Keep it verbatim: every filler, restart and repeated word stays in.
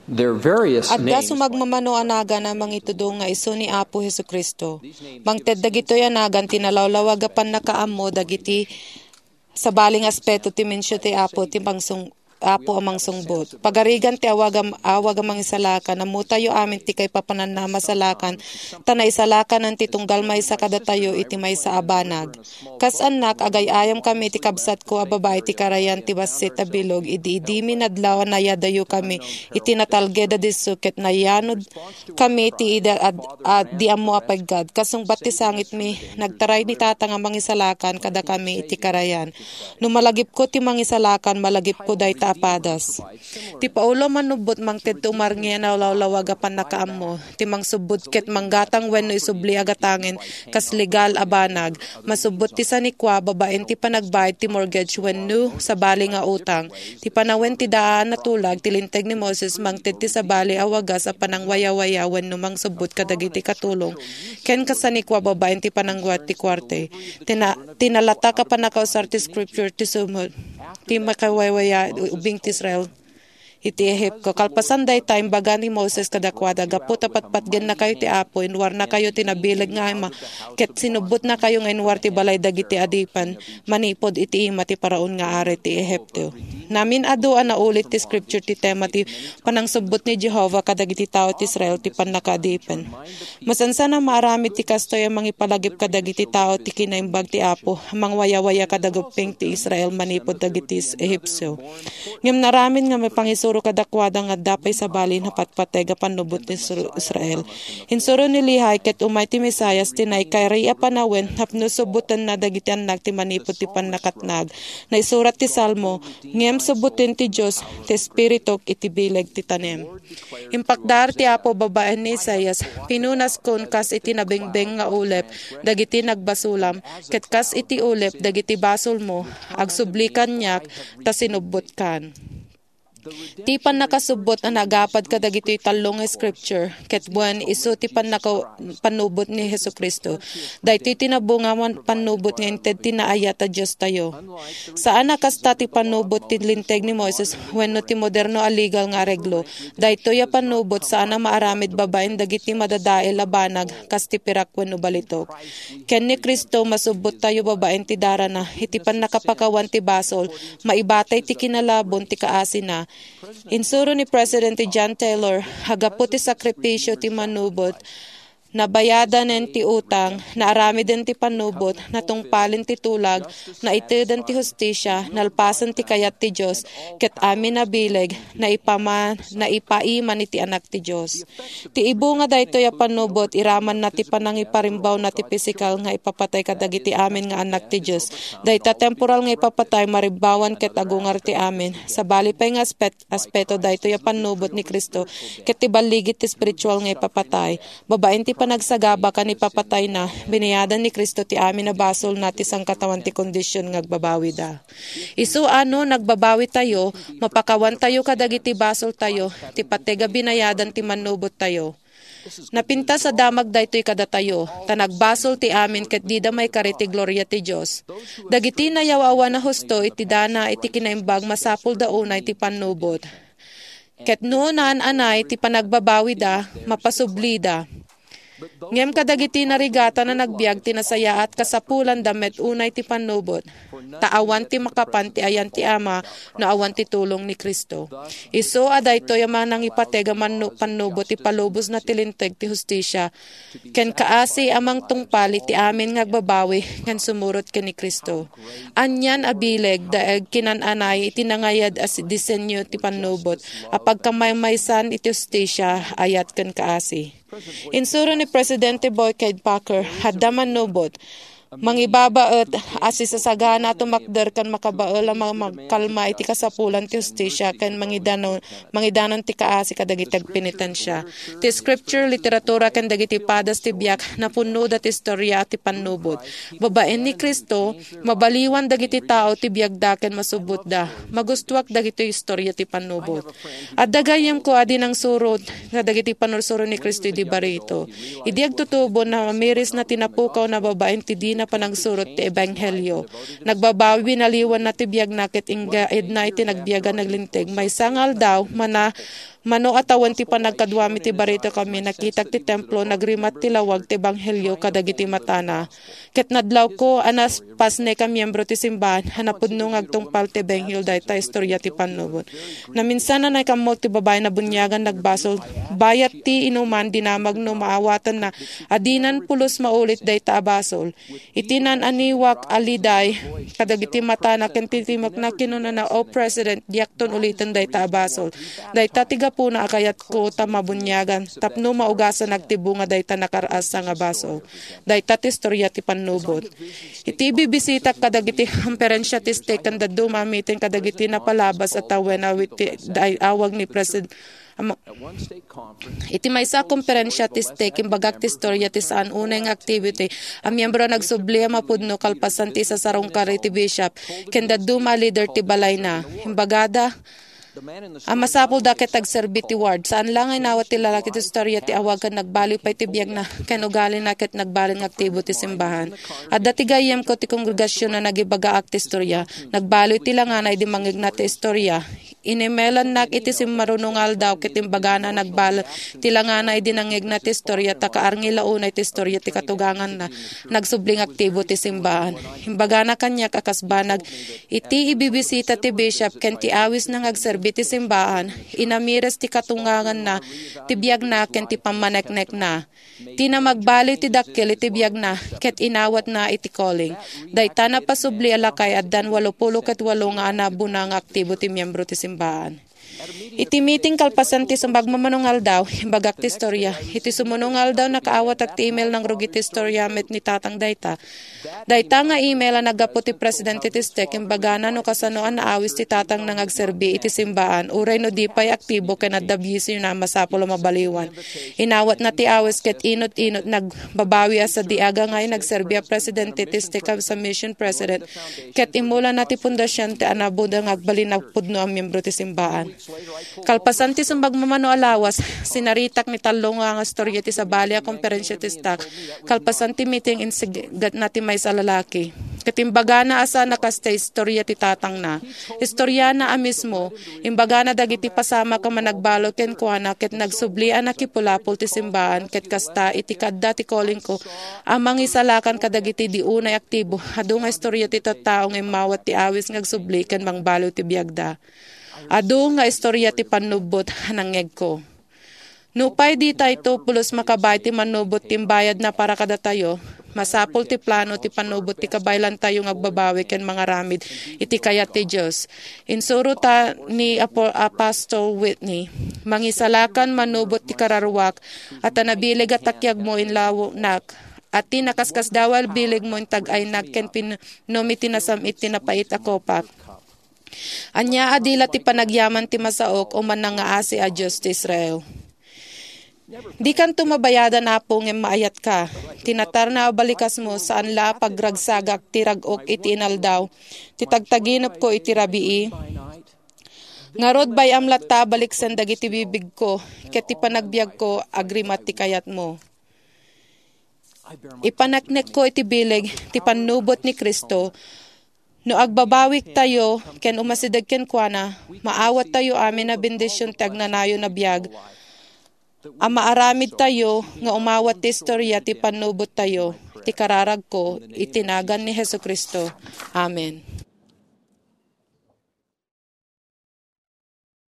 Their various At names, gaso magmamano anaga na mangitudo nga iso ni Apo Hesukristo. Mangted dagito anagan tinalawlawagapan na kaammo dagiti sa baling aspeto ti mensyo ti Apo ti pangsung Apo amang sungbot. Pagarigan ti awagam awag amang isalakan, namutayo amin ti kay papanan na masalakan, tanay salakan ang titunggal may sa kadatayo iti may sa abanag. Kas anak, agay ayam kami ti kabsat ko ababay ti karayan ti basit abilog, idi idimi nadlawan na yadayo kami, iti natalgeda di suket na yanod kami ti ida ad, ad di amo apagad. Kasung bat ti sangit mi, nagtaray ni tatang amang isalakan kada kami iti karayan. Numalagip ko ti mangisalakan, malagip ko day ta padas. Ti paulo manubot mangted tumarngya na lawlawagapan na kaammo. Ti mangsubot ket manggatang wenno isubli agatangin kas legal abanag. Masubot ti sanikwa babaen ti panagbayad ti mortgage wenno sa bali nga utang. Ti panawen ti daan na tulag ti linteg ni Moses mangted ti sa bali awaga sa panangwaya-waya wenno mangsubot kadagiti katulong. Ken kasanikwa babaen ti panangwat ti kwarte. Tina, tinalata ka panakausar ti scripture ti sumod. Ti makawaywaya ubing ti Israel iti Ehipto. Kalpasan day time baga ni Moses kadakwada gapu tapat patgen na kayo ti Apo inwar na kayo tinabilag nga ima ket sinubot na kayo nga inwar ti balay dagiti adipan manipod iti ima ti paraon nga are ti Ehipto. Namin aduan na ulit ti scripture ti tema ti panangsubot ni Jehovah kadagiti tao ti Israel ti panakaadipan. Masansa na marami ti kastoy ang mangipalagip kadagiti tao ti kinaimbag ti Apo mangwaya-waya kadaguping ti Israel manipod dagiti Ehipto. Ngem naramin nga may pangisuro kadakwada nga dapay sa balin hapatpatega panubot ni Israel. Hinsuro ni Lihay ket umay ti Mesayas tinay kay ria panawen hapno subutan na dagiti anak ti manipod ti panakatnag. Na isurat ti Salmo, ngem subutin ti Dios ti espiritu iti bileg ti tanem. Impakdar ti Apo babaen ni Isaias pinunas kon kas iti nabingbeng nga ulep dagiti nagbasulam ket kas iti ulep dagiti basol mo agsublikan nyak ta sinubot kan. Ti pan nakasubot ang nagapad ka dagitoy talong scripture ket buwan isu ti pan naka panubot ni Hesukristo daytoy tinabungawan panubot nga inted tinaaya ta Dios tayo. Saan nakasta ti panubot ti linteg ni Moses wenno ti moderno a legal nga areglo daytoy a panubot saan na maaramid babaen dagiti madadael a banag kas ti pirak wenno balitok. Ken ni Kristo masubot tayo babaen ti dara na iti pan nakapakawan ti basol maibatay ti kinalabon ti kaasi na. Insuro ni President John Taylor, hagapu ti sakripisyo ti manubot, nabayadan en ti utang, naarami din ti panubot, natungpalin ti tulag, naitidan ti hustisya, nalpasan ti kayat ti Diyos, ket amin na bileg, naipama, naipaiman iti anak ti Diyos. Ti ibu nga dayto ya panubot, iraman na ti panangiparimbaw na ti pisikal nga ipapatay kadagiti amin nga anak ti Diyos. Dayta temporal nga ipapatay, maribawan ket agungar ti amin. Sa bali pay nga aspet, aspeto dayto ya panubot ni Kristo, ket ti baligit ti spiritual nga ipapatay. Babaen ti nagsagaba ka ni papatay na, biniyadan ni Kristo ti amin na basol na ti sangkatawan ti kondisyon ngagbabawi da. Isu ano, nagbabawi tayo, mapakawan tayo kadagiti basol tayo, ti patega binayadan ti manubot tayo. Napinta sa damag daytoy kada tayo, tanagbasol ti amin ket di damay kariti gloria ti Dios. Dagiti nayawawa na husto iti dana iti kinaimbag masapul da unay ti panubot. Ket noonan anay ti panagbabawi da, mapasubli da. Ngem kadagiti narigata na nagbiag tinasaya at kasapulan damet unay ti panubot. Taawan ti makapan ti ayan ti ama na awan ti tulong ni Kristo. Iso aday to yaman nang ipatega man panubot ti palubos na tilinteg ti hustisya. Ken kaasi amang tungpali ti amin ngagbabawi ngan sumurot ken ni Kristo. Anyan abileg daeg kinananay itinangayad as disenyo ti panubot. Apag kamaymaysan iti hustisya ayat ken kaasi. Insuro ni Presidente Boycade Packer, haddaman nubot, mangibabaet asi sasagana tumakder kan makabael ang magkalma iti kasapulan ti hustisya ken mangidanon mangidanon ti kaasi kadagiti penitensya. Ti scripture literatura ken dagiti padas ti biyak napunno da ti istorya ti panubot. Babaen ni Kristo mabaliwan dagiti tao ti biagda ken masubot da. Magustuak dagiti istorya ti panubot. At dagayem ko adi nang surot kadagiti panursuro ni Kristo di barito. Idi agtutubo na mamiris na tinapukaw na babaen ti di na panagsurot ti ebanghelyo. Nagbabawi naliwan na ti biag nakit inga ed na iti nagbiaga naglinteg. May sangal daw mana Mano atawan ti panagkadwami ti barito kami nakita ti templo nagrimat ti lawag ti banghelyo kadagiti matana. Ket nadlaw ko anas pas ne ka miyembro ti simbahan hanapudno ngagtungpal ti benghel dayta istorya ti panubot. Na minsan na nakamot ti babay na bunyagan nagbasol bayat ti inuman dinamag no maawatan na adinan pulos maulit dayta abasol. Itinan aniwak aliday kadagiti matana ken titimak na kinuna na o president diakton ulitan dayta abasol. Dayta tiga po na akayat ko tamabunyagan tapno maugasan nagtibunga dayta nakaraas nga baso. Dayta ti istorya ti panubot. Iti bibisita kadagiti konferensya ti stekan daddo mamitin kadagiti napalabas at tawen awit ti awag ni president Ama, iti may sa konferensya ti stake imbagak ti istorya ti saan unay nga activity ang miyembro nagsubli mapudno kalpasan ti sa sarong kari ti bishop ken daddo ma leader ti balay na imbagada ang masapul da ket tagserbi ti ward saan lang ay nawat ti lalaki ti istorya ti awag kan nagbaliw pay ti biyag na ken ugali na ket nagbalin nga aktibo ti simbahan. At dati gayem ko ti kongregasyon na nagibaga ak ti istorya nagbaliw ti langanay di mangigna ti istorya. Inimelan nak iti simmarunungal daw ket imbagana nagbal ti langanay di nangigna ti istorya ta kaarngila unay ti istorya ti katugangan na nagsubling aktibo ti simbahan. Imbagana kanya kakasbanag iti ibibisita ti bishop ken ti awis na ngagserbi ti simbahan, inamires ti katungangan na, ti biyag na, ken ti pamaneknek na. Ti na magbali ti dakkel iti biyag na, ket inawat na iti calling. Dayta na pasubli alakay at dan walopulo ket walo nga anabo na nga aktibo ti miyembro ti simbahan. Iti meeting kalpasan ti sumbagmamanungal daw, imbagak ti istorya. Iti sumunungal daw nakaawat ak ti email ng rugi ti istorya met ni tatang dayta. Dayta nga email ang nagapo ti presidente ti stek, imbagana no kasanoan na awis ti tatang nang agserbi iti simbahan, uray no di pa'y aktibo ken adabisi na masapolo mabaliwan. Inawat na ti awis ket inot-inot nagbabawi sa diaga ngay nagserbi a presidente ti stek sa mission president, ket imula na ti pundasyon ti anabuda ngagbalin nagpudno ang miyembro ti simbahan. Kalpasan ti sumbagmamano alawas, sinaritak ni talong nga storya ti sa balya konferensya ti stak. Kalpasan ti meeting insigat na ti may sa lalaki. Katimbaga na asa nakasta istorya ti tatang na. Istorya na amismo, imbaga na dagiti pasama ka managbalo ken kuana ket nagsublian na kipulapol ti simbahan ket kasta iti kadda ti calling ko. Amang isalakan kadagiti di unay aktibo. Adu nga istorya ti tattaong imawat ti awis ngagsubli ken mangbalo ti biagda. Adu nga istorya ti panubot hanangeg ko. Nupay di tayo pulos makabay ti manubot timbayad na para kada tayo. Masapol ti plano ti panubot ti kabaylan tayo ngagbabawi ken mga ramid iti kayat ti Dios. Insuro ta ni Apostol Whitney, mangisalakan manubot ti kararwak at nabilig at takyag mo inlawo nak. At ti nakaskas dawal bilig mo intag ay nak ken pinomit tinasam iti napait akopak. Anya adila ti panagyaman ti masaok o man nga asi a Diyos ti Israel. Di kan tumabayada na po ng maayat ka. Tinatar na balikas mo saan la pagragsagak tiragok iti inaldaw. Titagtaginop ko iti rabii. Ngarod bay amlat ta balik sandag iti bibig ko. Ket ti panagbiag ko agrimat ti kayat mo. Ipanaknek ko iti bilig ti panubot ni Kristo. No agbabawik tayo, ken umasidag ken kuana, maawat tayo amin na bendisyon tagnanayo na biyag. Ang maaramid tayo, nga umawat ti istorya ti panubot tayo, ti kararag ko, itinagan ni Jesu Kristo. Amen.